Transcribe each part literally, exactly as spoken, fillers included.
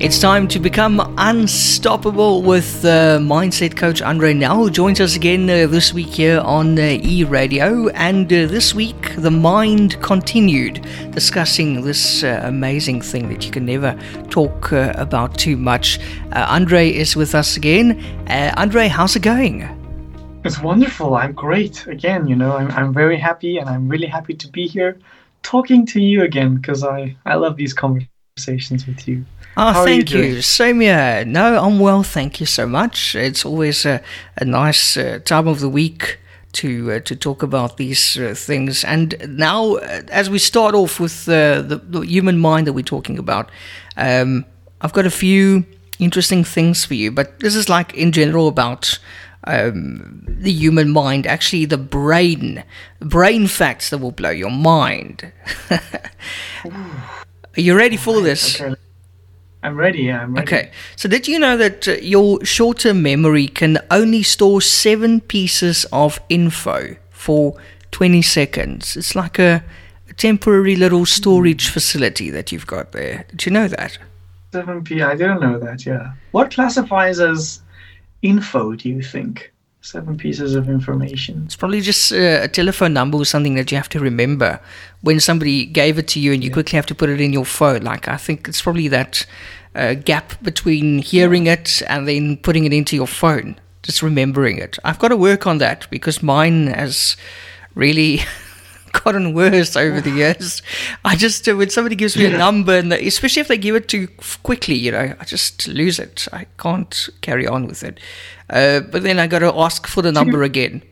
It's time to become unstoppable with uh, mindset coach Andre Nel, who joins us again uh, this week here on uh, E-Radio. And uh, this week, the mind continued discussing this uh, amazing thing that you can never talk uh, about too much. Uh, Andre is with us again. Uh, Andre, how's it going? It's wonderful. I'm great. Again, you know, I'm I'm very happy, and I'm really happy to be here talking to you again, because I, I love these conversations with you. Oh, How thank you. you. Same here. No, I'm well, thank you so much. It's always a, a nice uh, time of the week to uh, to talk about these uh, things. And now, uh, as we start off with uh, the, the human mind that we're talking about, um, I've got a few interesting things for you. But this is like in general about um, the human mind, actually the brain, brain facts that will blow your mind. Are you ready for this? Okay. I'm ready, yeah, I'm ready. Okay, so did you know that uh, your short-term memory can only store seven pieces of info for twenty seconds? It's like a, a temporary little storage facility that you've got there. Did you know that? seven p. I didn't know that, yeah. What classifies as info, do you think? Seven pieces of information. It's probably just uh, a telephone number or something that you have to remember when somebody gave it to you and you yeah. quickly have to put it in your phone. Like, I think it's probably that uh, gap between hearing yeah. it and then putting it into your phone, just remembering it. I've got to work on that because mine has really gotten worse over the years. I just, uh, when somebody gives me a number, and the, especially if they give it too quickly, you know, I just lose it. I can't carry on with it. Uh, but then I got to ask for the number again.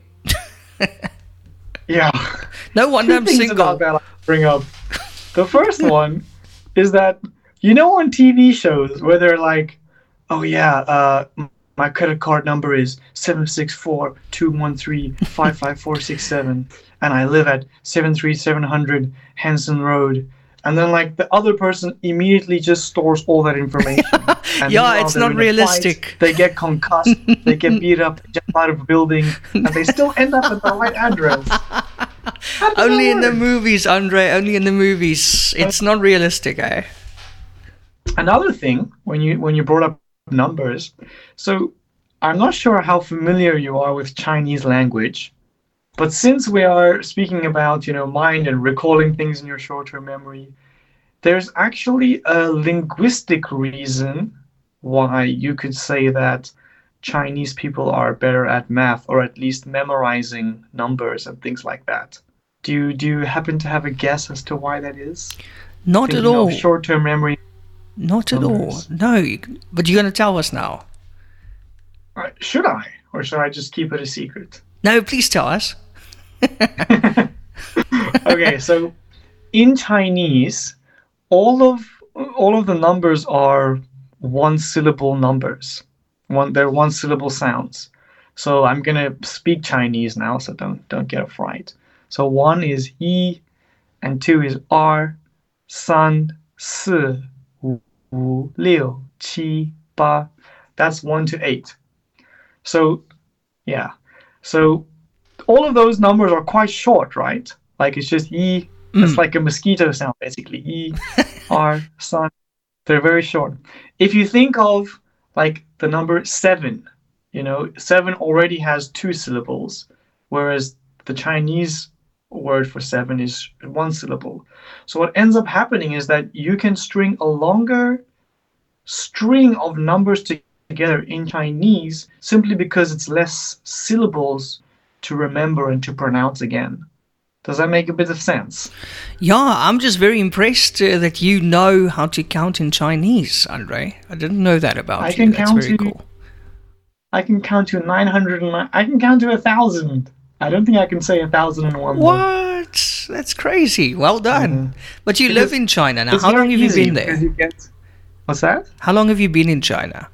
Yeah. No wonder I'm things single. About that I bring up. The first one is that, you know, on T V shows where they're like, oh yeah, uh, my credit card number is seven six four, two one three, five five four six seven, and I live at seven three seven hundred Hanson Road. And then, like, the other person immediately just stores all that information. And yeah, it's not realistic. Fight, they get concussed, they get beat up, they jump out of a building, and they still end up at the right address. Only in the movies, Andre, only in the movies. It's not realistic, eh? Another thing, when you when you brought up numbers, so I'm not sure how familiar you are with Chinese language, but since we are speaking about, you know, mind and recalling things in your short-term memory, there's actually a linguistic reason why you could say that Chinese people are better at math, or at least memorizing numbers and things like that. Do you do you happen to have a guess as to why that is? Not Thinking at all. Of short-term memory. Not at numbers. all. No, but you're going to tell us now. Uh, should I, or should I just keep it a secret? No, please tell us. Okay, so in Chinese, all of all of the numbers are one syllable numbers. One they're one syllable sounds. So I'm gonna speak Chinese now, so don't don't get a fright. So one is yi, and two is r, san, si, wu, wu, liu, qi, ba. That's one to eight. So yeah, so all of those numbers are quite short, right? Like, it's just yi. Mm. It's like a mosquito sound, basically. Yi, r, san. They're very short. If you think of, like, the number seven, you know, seven already has two syllables, whereas the Chinese word for seven is one syllable. So what ends up happening is that you can string a longer string of numbers together in Chinese simply because it's less syllables to remember and to pronounce again. Does that make a bit of sense? Yeah, I'm just very impressed uh, that you know how to count in Chinese, Andre. I didn't know that about I you. Can That's count very to, cool. I can count to nine hundred nine. I can count to a thousand. I don't think I can say a thousand and one. What? That's crazy. Well done. Mm. But you live in China now. How long have you been there? You get, what's that? How long have you been in China?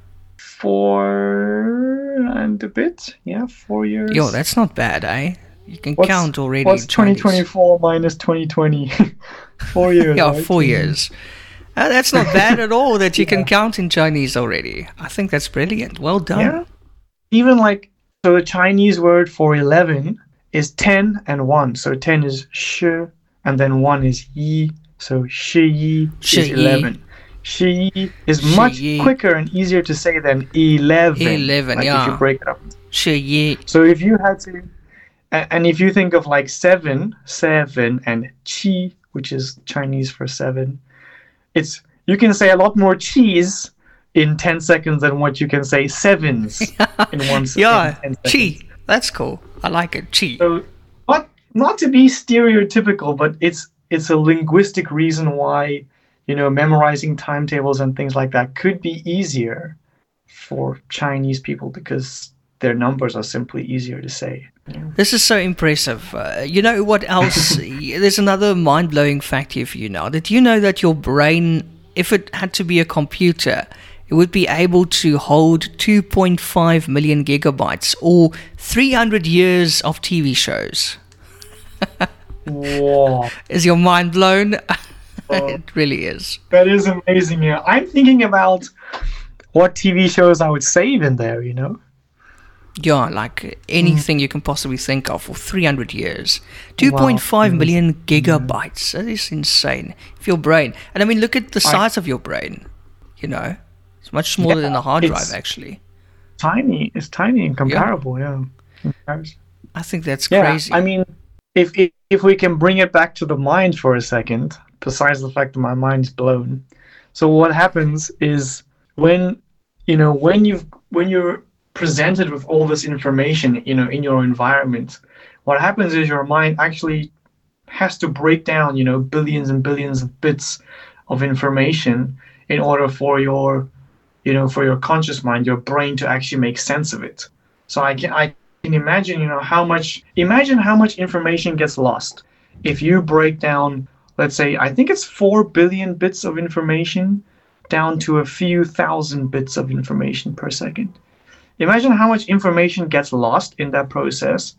Four and a bit. Yeah, four years. Yo, that's not bad, eh? You can what's, count already. What's twenty twenty-four minus twenty twenty? Four years. Yeah, right? four years. Uh, that's not bad at all that you yeah. can count in Chinese already. I think that's brilliant. Well done. Yeah. Even like, so the Chinese word for eleven is ten and one. So ten is shi, and then one is yi. So shi yi is eleven. Shi is much Shi. quicker and easier to say than eleven. eleven, like yeah. if you break it up. Shi. So if you had to, a- and if you think of like seven, seven, and qi, which is Chinese for seven, it's you can say a lot more cheese in ten seconds than what you can say sevens in one second. Yeah, in ten chi. seconds. That's cool. I like it. Chi. So not not to be stereotypical, but it's it's a linguistic reason why, you know, memorizing timetables and things like that could be easier for Chinese people because their numbers are simply easier to say. This is so impressive. Uh, you know what else? There's another mind-blowing fact here for you now. Did you know that your brain, if it had to be a computer, it would be able to hold two point five million gigabytes or three hundred years of T V shows? Whoa. Is your mind blown? Oh. It really is. That is amazing. Yeah, I'm thinking about what T V shows I would save in there, you know? Yeah, like anything mm. you can possibly think of for three hundred years. two point five wow. million gigabytes. That is insane. For your brain. And I mean, look at the size I, of your brain. You know, it's much smaller yeah, than a hard drive, actually. Tiny. It's tiny and comparable, yeah. yeah. I think that's yeah, crazy. I mean, if, if if we can bring it back to the mind for a second, besides the fact that my mind's blown. So what happens is when, you know, when you've when you're presented with all this information, you know, in your environment, what happens is your mind actually has to break down, you know, billions and billions of bits of information in order for your, you know, for your conscious mind, your brain to actually make sense of it. So I can I can imagine, you know, how much imagine how much information gets lost if you break down, let's say, I think it's four billion bits of information down to a few thousand bits of information per second. Imagine how much information gets lost in that process,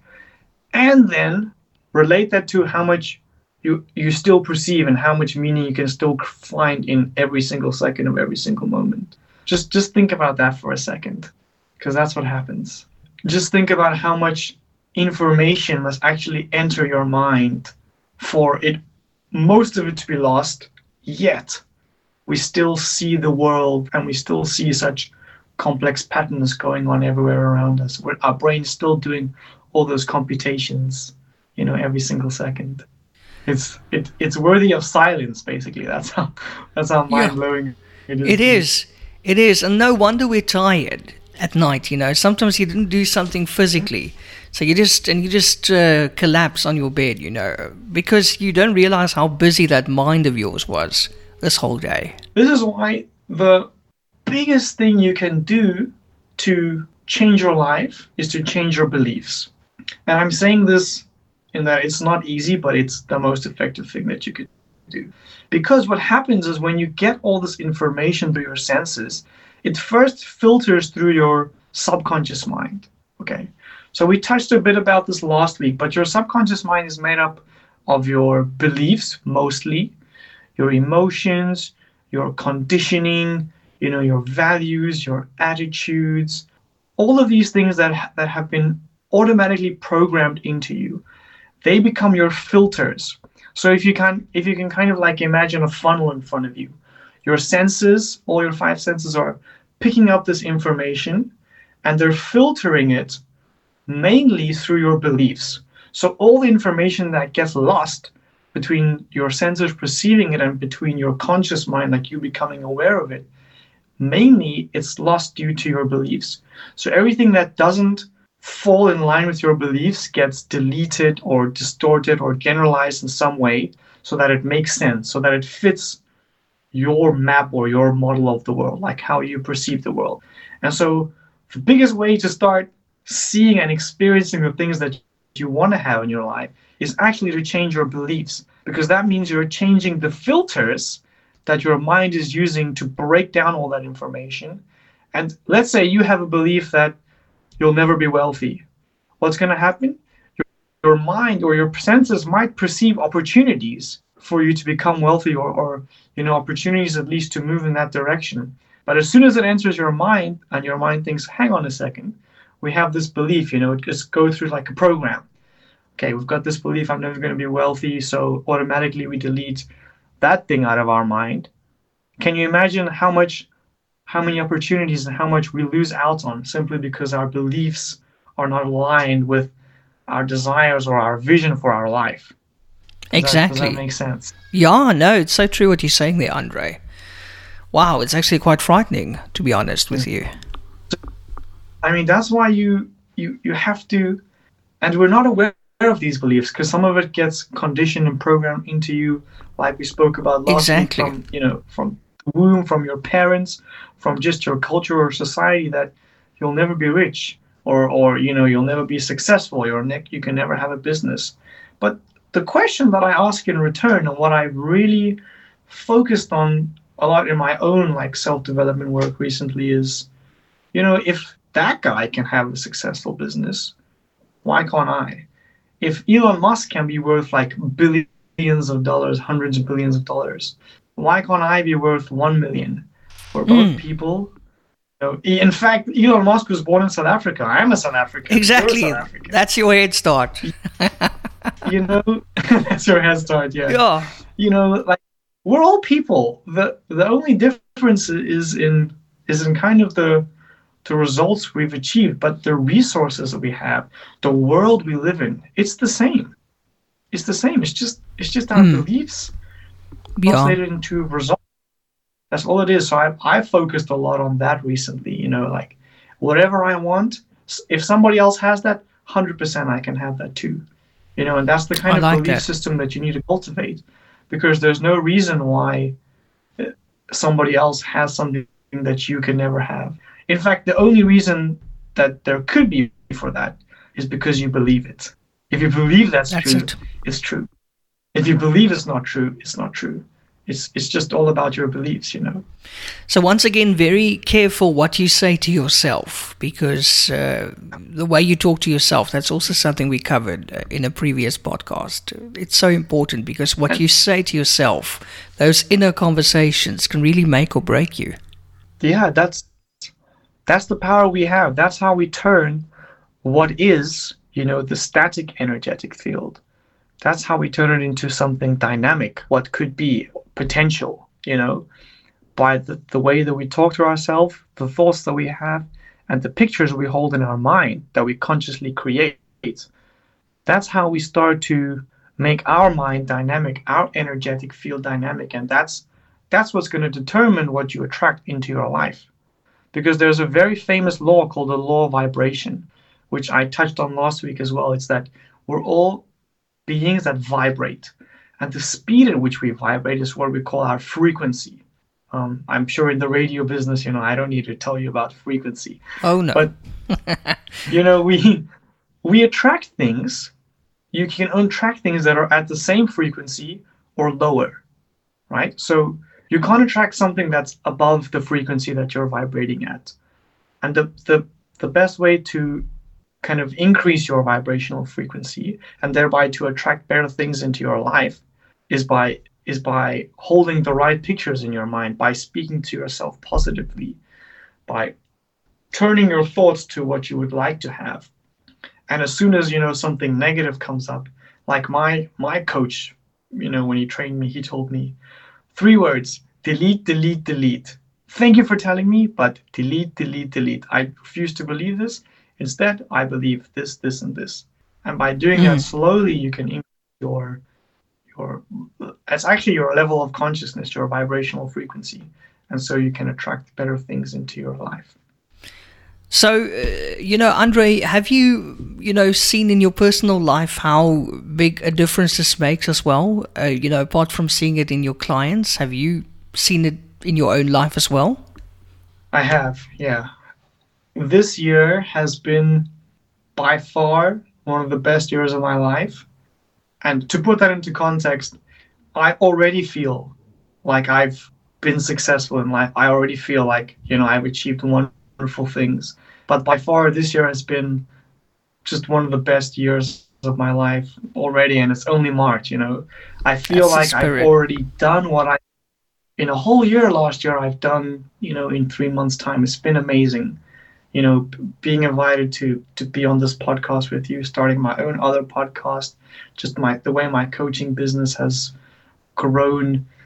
and then relate that to how much you, you still perceive and how much meaning you can still find in every single second of every single moment. Just, just think about that for a second, because that's what happens. Just think about how much information must actually enter your mind for it, most of it to be lost, yet we still see the world and we still see such complex patterns going on everywhere around us. Where our brain's still doing all those computations, you know, every single second. It's it it's worthy of silence, basically. That's how that's how mind blowing it is. It is. It is, and no wonder we're tired at night. You know, sometimes you didn't do something physically, so you just and you just uh, collapse on your bed. You know, because you don't realize how busy that mind of yours was this whole day. This is why the biggest thing you can do to change your life is to change your beliefs. And I'm saying this in that it's not easy, but it's the most effective thing that you could do. Because what happens is when you get all this information through your senses, it first filters through your subconscious mind. Okay. So we touched a bit about this last week, but your subconscious mind is made up of your beliefs mostly, your emotions, your conditioning, you know, your values, your attitudes, all of these things that that have been automatically programmed into you. They become your filters. So if you can if you can kind of like imagine a funnel in front of you, your senses, all your five senses are picking up this information and they're filtering it mainly through your beliefs. So all the information that gets lost between your senses perceiving it and between your conscious mind, like you becoming aware of it, mainly it's lost due to your beliefs. So everything that doesn't fall in line with your beliefs gets deleted or distorted or generalized in some way so that it makes sense, so that it fits your map or your model of the world, like how you perceive the world. And so the biggest way to start seeing and experiencing the things that you want to have in your life is actually to change your beliefs, because that means you're changing the filters that your mind is using to break down all that information. And let's say you have a belief that you'll never be wealthy. What's going to happen? Your, your mind or your senses might perceive opportunities for you to become wealthy, or, or you know, opportunities at least to move in that direction. But as soon as it enters your mind and your mind thinks, hang on a second, we have this belief, you know, it just go through like a program. Okay, we've got this belief, I'm never going to be wealthy, so automatically we delete that thing out of our mind. Can you imagine how much, how many opportunities and how much we lose out on simply because our beliefs are not aligned with our desires or our vision for our life? Does Exactly. That, does that make sense? Yeah, no, it's so true what you're saying there, Andre. Wow, it's actually quite frightening, to be honest with you. I mean, that's why you you you have to, and we're not aware of these beliefs because some of it gets conditioned and programmed into you, like we spoke about last Exactly. week, from you know from the womb, from your parents, from just your culture or society, that you'll never be rich, or or you know you'll never be successful. You're ne- you can never have a business. But the question that I ask in return, and what I really focused on a lot in my own like self-development work recently, is, you know, if that guy can have a successful business, why can't I? If Elon Musk can be worth like billions of dollars, hundreds of billions of dollars, why can't I be worth one million? We're both Mm. people. You know, in fact, Elon Musk was born in South Africa. I'm a South African. Exactly. You're a South African. That's your head start. You know, that's your head start. Yeah. Yeah. You know, like, we're all people. The the only difference is in is in kind of the the results we've achieved, but the resources that we have, the world we live in, it's the same. It's the same. It's just it's just our Mm. beliefs Yeah. translated into results. That's all it is. So I I focused a lot on that recently. You know, like, whatever I want, s- if somebody else has that, one hundred percent I can have that too. You know, and that's the kind I of like belief that. system that you need to cultivate, because there's no reason why uh, somebody else has something that you can never have. In fact, the only reason that there could be for that is because you believe it. If you believe that's, That's true, it. it's true. If you believe it's not true, it's not true. It's it's just all about your beliefs, you know. So once again, very careful what you say to yourself, because uh, the way you talk to yourself, that's also something we covered uh, in a previous podcast. It's so important because what you say to yourself, those inner conversations, can really make or break you. Yeah, that's that's the power we have. That's how we turn what is, you know, the static energetic field. That's how we turn it into something dynamic, what could be potential, you know, by the, the way that we talk to ourselves, the thoughts that we have, and the pictures we hold in our mind that we consciously create. That's how we start to make our mind dynamic, our energetic field dynamic, and that's that's what's going to determine what you attract into your life. Because there's a very famous law called the law of vibration, which I touched on last week as well. It's that we're all beings that vibrate, and the speed at which we vibrate is what we call our frequency. Um, I'm sure in the radio business, you know, I don't need to tell you about frequency. Oh no. But you know, we we attract things. You can attract things that are at the same frequency or lower, right? So you can't attract something that's above the frequency that you're vibrating at. And the the the best way to kind of increase your vibrational frequency and thereby to attract better things into your life is by is by holding the right pictures in your mind, by speaking to yourself positively, by turning your thoughts to what you would like to have. And as soon as, you know, something negative comes up, like my my coach, you know, when he trained me, he told me three words: delete, delete, delete. Thank you for telling me, but delete, delete, delete. I refuse to believe this. Instead, I believe this, this, and this. And by doing that slowly, you can increase your your it's actually your level of consciousness, your vibrational frequency, and so you can attract better things into your life. So, uh, you know, Andre, have you, you know, seen in your personal life how big a difference this makes as well? Uh, you know, apart from seeing it in your clients, have you seen it in your own life as well? I have, yeah. This year has been by far one of the best years of my life. And to put that into context, I already feel like I've been successful in life. I already feel like, you know, I've achieved wonderful things. But by far, this year has been just one of the best years of my life already. And it's only March, you know. I feel That's the like I've spirit. already done what I, in a whole year last year, I've done, you know, in three months' time. It's been amazing. You know, b- being invited to to be on this podcast with you, starting my own other podcast, just my the way my coaching business has grown,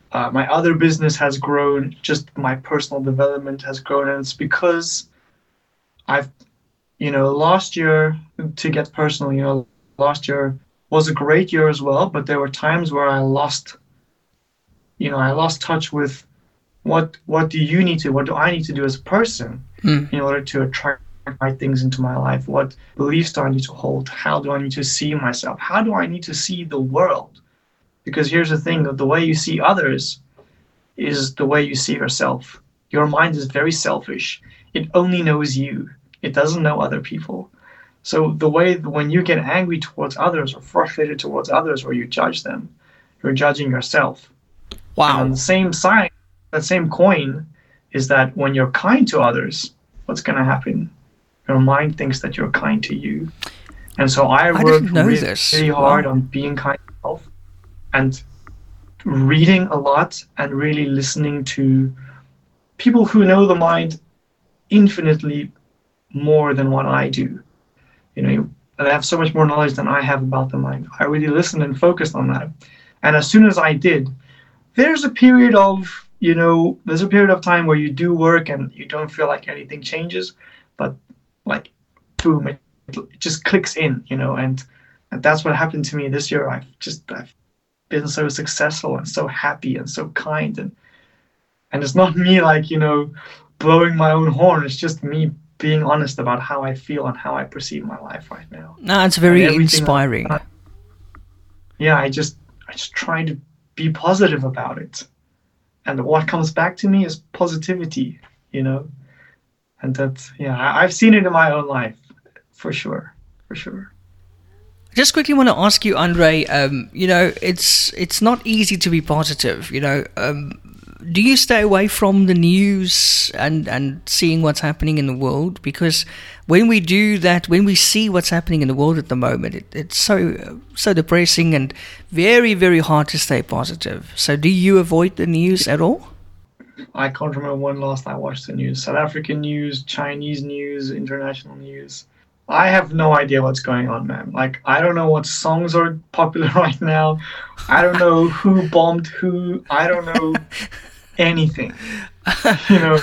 uh, my other business has grown, just my personal development has grown, and it's because I've, you know, last year, to get personal, you know, last year was a great year as well, but there were times where I lost, you know, I lost touch with what what do you need to, what do I need to do as a person Mm. in order to attract right things into my life? What beliefs do I need to hold? How do I need to see myself? How do I need to see the world? Because here's the thing, that the way you see others is the way you see yourself. Your mind is very selfish. It only knows you. It doesn't know other people. So the way when you get angry towards others or frustrated towards others or you judge them, you're judging yourself. And on Wow. the same side, that same coin is that when you're kind to others, what's going to happen? Your mind thinks that you're kind to you. And so I I worked didn't know really, this. really hard Wow. on being kind to myself and reading a lot and really listening to people who know the mind infinitely more than what I do. You know, they have so much more knowledge than I have about the mind. I really listened and focused on that. And as soon as I did, there's a period of, you know, there's a period of time where you do work and you don't feel like anything changes, but like, boom, it, it just clicks in, you know, and, and that's what happened to me this year. I've just, I've been so successful and so happy and so kind. And, and it's not me like, you know, blowing my own horn. It's just me being honest about how I feel and how I perceive my life right now. No, it's very And everything inspiring. I- yeah, I just I just try to be positive about it. And what comes back to me is positivity, you know? And that, yeah, I, I've seen it in my own life, for sure, for sure. Just quickly want to ask you, Andre. Um, you know, it's it's not easy to be positive. You know, um, do you stay away from the news and and seeing what's happening in the world? Because when we do that, when we see what's happening in the world at the moment, it, it's so so depressing and very very hard to stay positive. So, do you avoid the news at all? I can't remember when last I watched the news. South African news, Chinese news, international news. I have no idea what's going on, man. Like, I don't know what songs are popular right now. I don't know who bombed who. I don't know anything. You know,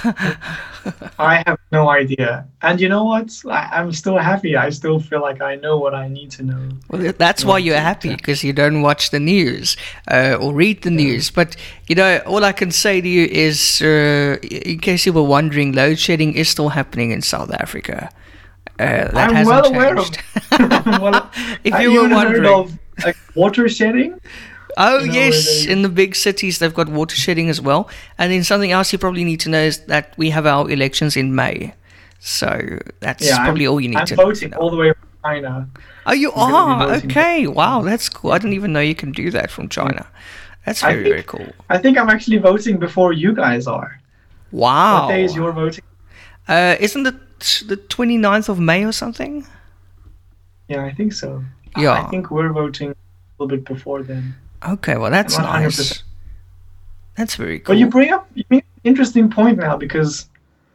I have no idea. And you know what? I, I'm still happy. I still feel like I know what I need to know. Well, that's why you're happy, because you don't watch the news uh, or read the news. But, you know, all I can say to you is, uh, in case you were wondering, load shedding is still happening in South Africa. Uh, that I'm hasn't well aware of changed. well, If I you were even heard wondering. of like water shedding. Oh, you know, yes, where they- in the big cities they've got water shedding as well. And then something else you probably need to know is that we have our elections in May. So that's Yeah, probably I'm, all you need I'm to voting know. all the way from China. Oh, you I'm gonna be are? voting. Okay, wow, that's cool. I didn't even know you can do that from China. That's I very, think- very cool. I think I'm actually voting before you guys are. Wow. What day is your voting? Uh, isn't it the twenty-ninth of May or something? Yeah, I think so. Yeah. I think we're voting a little bit before then. Okay, well, that's I'm not one hundred nice. percent. That's very cool. But you bring up you bring up an interesting point now, because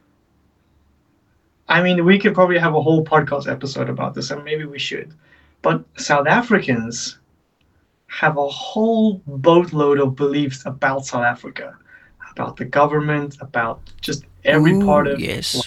I mean, we could probably have a whole podcast episode about this, and maybe we should. But South Africans have a whole boatload of beliefs about South Africa, about the government, about just every Ooh, part of yes.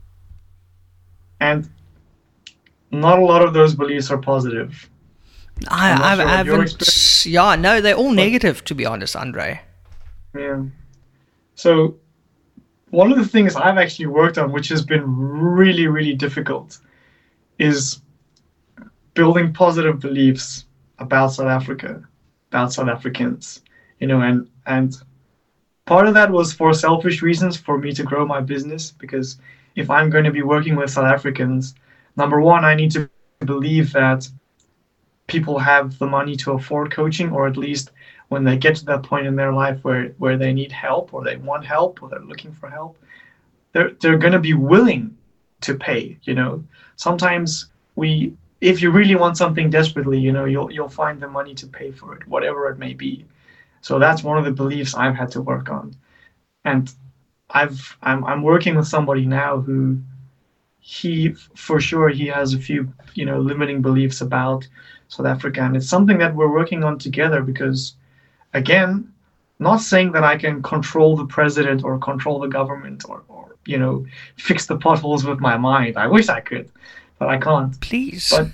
and not a lot of those beliefs are positive. I, I'm not I, sure I what your haven't. Yeah, no, they're all negative, to be honest, Andre. Yeah. So one of the things I've actually worked on, which has been really, really difficult, is building positive beliefs about South Africa, about South Africans. You know, and and part of that was for selfish reasons, for me to grow my business, because if I'm going to be working with South Africans, number one, I need to believe that people have the money to afford coaching, or at least when they get to that point in their life where, where they need help, or they want help, or they're looking for help, they're they're going to be willing to pay. You know, sometimes we, if you really want something desperately, you know, you'll you'll find the money to pay for it, whatever it may be. So that's one of the beliefs I've had to work on, and I've I'm I'm working with somebody now who he for sure he has a few you know limiting beliefs about South Africa, and it's something that we're working on together, because again, Not saying that I can control the president or control the government or, or you know, fix the potholes with my mind. I wish I could, but I can't. Please. But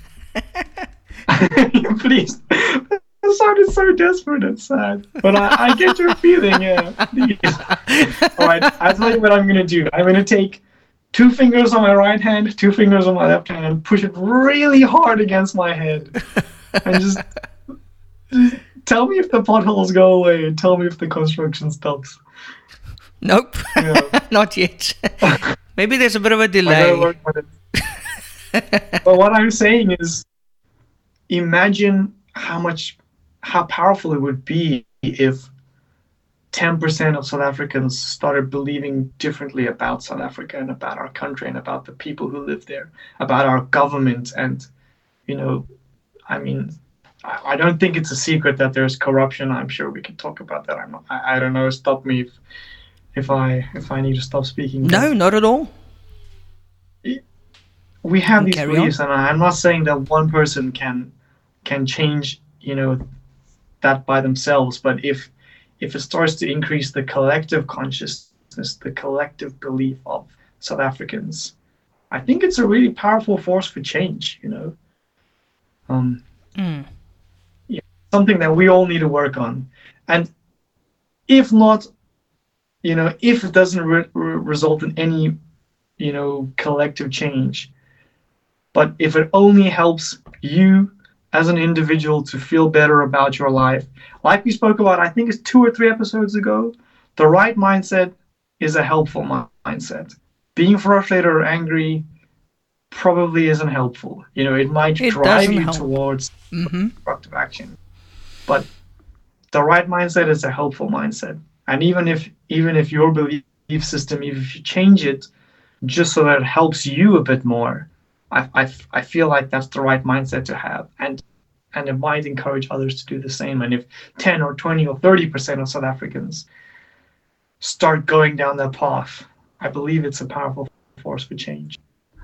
please. It sounded so desperate and sad. But I, I get your feeling, yeah. Please. All right, I'll tell you what I'm going to do. I'm going to take two fingers on my right hand, two fingers on my left hand, push it really hard against my head, and just, just tell me if the potholes go away and tell me if the construction stops. Nope, yeah. Not yet. Maybe there's a bit of a delay. Work with it. But what I'm saying is, imagine how much, how powerful it would be if ten percent of South Africans started believing differently about South Africa and about our country and about the people who live there, about our government. And, you know, I mean, I, I don't think it's a secret that there's corruption. I'm sure we can talk about that. I'm not, I, I don't know. Stop me if, if I if I need to stop speaking. No, not at all. We have these Carry beliefs, on. and I'm not saying that one person can can change, you know, that by themselves. But if if it starts to increase the collective consciousness, the collective belief of South Africans, I think it's a really powerful force for change, you know. Um, mm. yeah, something that we all need to work on. And if not, you know, if it doesn't re- re- result in any, you know, collective change, but if it only helps you as an individual to feel better about your life, like we spoke about, I think it's two or three episodes ago, the right mindset is a helpful mi- mindset. Being frustrated or angry probably isn't helpful. You know, it might It drive doesn't you help. towards Mm-hmm. constructive action. But the right mindset is a helpful mindset. And even if even if your belief system, even if you change it just so that it helps you a bit more, I, I, I feel like that's the right mindset to have. And and it might encourage others to do the same. And if ten or twenty or thirty percent of South Africans start going down that path, I believe it's a powerful force for change.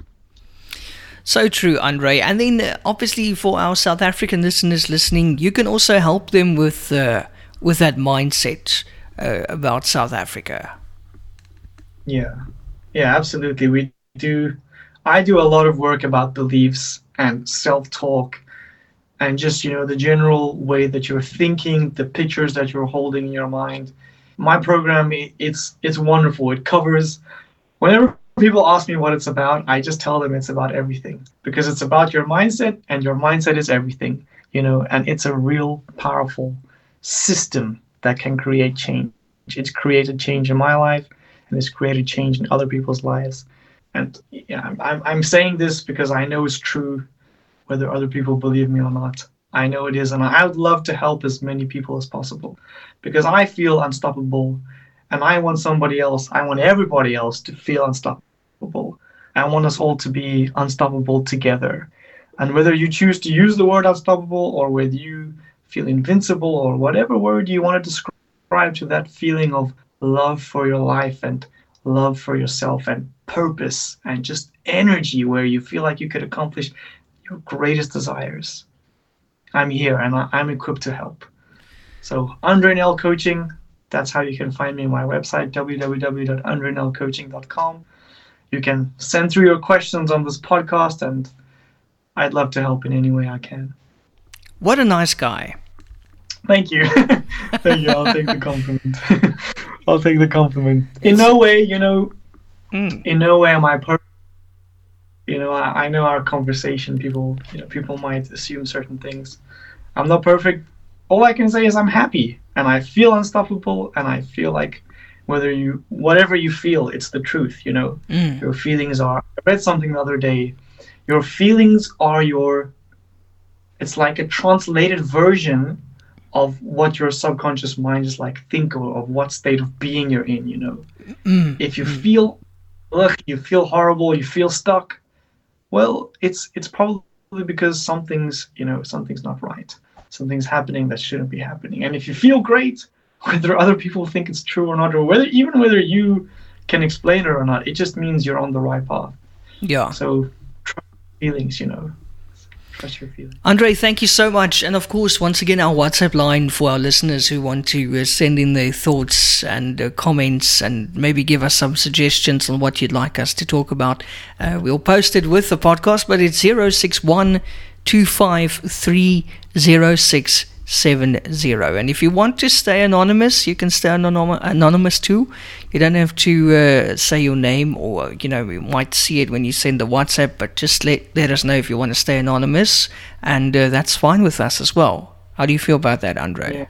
So true, Andre. And then uh, obviously for our South African listeners listening, you can also help them with uh, with that mindset uh, about South Africa. Yeah, yeah, absolutely. We do. I do a lot of work about beliefs and self-talk and just, you know, the general way that you're thinking, the pictures that you're holding in your mind. My program, it's it's wonderful. It covers, whenever people ask me what it's about, I just tell them it's about everything, because it's about your mindset, and your mindset is everything, you know, and it's a real powerful system that can create change. It's created change in my life, and it's created change in other people's lives. And yeah, I'm, I'm, I'm saying this because I know it's true, whether other people believe me or not. I know it is, and I would love to help as many people as possible, because I feel unstoppable, and I want somebody else, I want everybody else to feel unstoppable. I want us all to be unstoppable together. And whether you choose to use the word unstoppable, or whether you feel invincible, or whatever word you want to describe to that feeling of love for your life and love for yourself and purpose and just energy where you feel like you could accomplish your greatest desires, I'm here, and I'm equipped to help. So Andre Nel Coaching, that's how you can find me on my website, w w w dot andre nel coaching dot com. You can send through your questions on this podcast, and I'd love to help in any way I can. What a nice guy. Thank you. Thank you. I'll take the compliment. I'll take the compliment. In no way, you know, Mm. in no way am I perfect. You know, I, I know our conversation, people, you know, people might assume certain things. I'm not perfect. All I can say is I'm happy, and I feel unstoppable, and I feel like whether you, whatever you feel, it's the truth, you know. Mm. Your feelings are, I read something the other day, your feelings are your, it's like a translated version of what your subconscious mind is like, think of, of what state of being you're in, you know. Mm. If you feel, ugh, you feel horrible, you feel stuck, well, it's it's probably because something's, you know, something's not right. Something's happening that shouldn't be happening. And if you feel great, whether other people think it's true or not, or whether even whether you can explain it or not, it just means you're on the right path. Yeah. So trust feelings, you know. trust your feelings. Andre, thank you so much. And of course, once again, our WhatsApp line for our listeners who want to uh, send in their thoughts and uh, comments and maybe give us some suggestions on what you'd like us to talk about. Uh, we'll post it with the podcast, but it's zero six one two five three zero six seven zero. And if you want to stay anonymous, you can stay anonym- anonymous too. You don't have to uh, say your name, or you know, we might see it when you send the WhatsApp, but just let, let us know if you want to stay anonymous, and uh, that's fine with us as well. How do you feel about that, Andre? Yeah.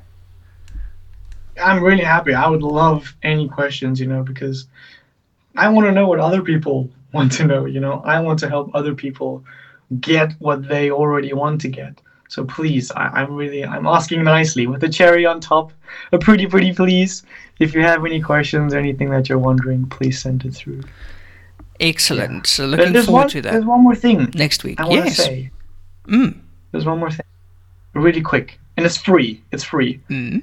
I'm really happy. I would love any questions, you know, because I want to know what other people want to know, you know. I want to help other people get what they already want to get. So please, I, I'm really, I'm asking nicely with the cherry on top, a pretty, pretty please. If you have any questions or anything that you're wondering, please send it through. Excellent. Yeah. So looking there's forward one, to that. There's one more thing next week. I want yes. to say. Mm. There's one more thing, really quick, and it's free. It's free. Mm.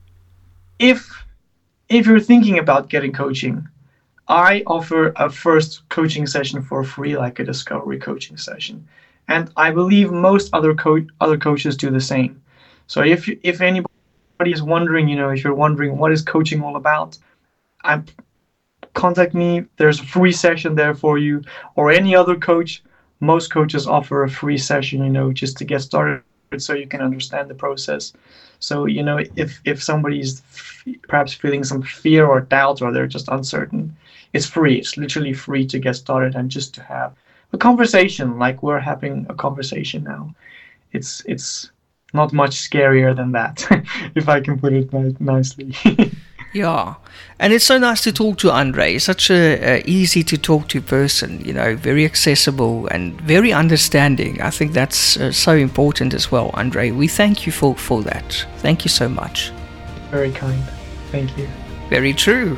If if you're thinking about getting coaching, I offer a first coaching session for free, like a discovery coaching session. And I believe most other co- other coaches do the same. So if if anybody is wondering, you know, if you're wondering what is coaching all about, I contact me. There's a free session there for you, or any other coach. Most coaches offer a free session, you know, just to get started, so you can understand the process. So, you know, if if somebody's f- perhaps feeling some fear or doubt, or they're just uncertain, it's free. It's literally free to get started and just to have a conversation like we're having a conversation now. It's it's not much scarier than that, if I can put it ni- nicely. Yeah, and it's so nice to talk to Andre. He's such a, a easy to talk to person, you know, very accessible and very understanding. I think that's uh, so important as well, Andre. We thank you for, for that. Thank you so much. Very kind. Thank you. Very true.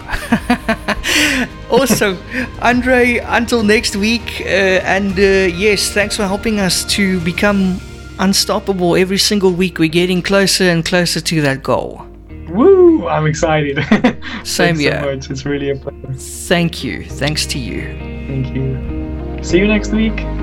Awesome. Andre, until next week. Uh, and uh, yes, thanks for helping us to become unstoppable. Every single week we're getting closer and closer to that goal. Woo! I'm excited. Same Thanks here. so much. It's really a pleasure. Thank you. Thanks to you. Thank you. See you next week.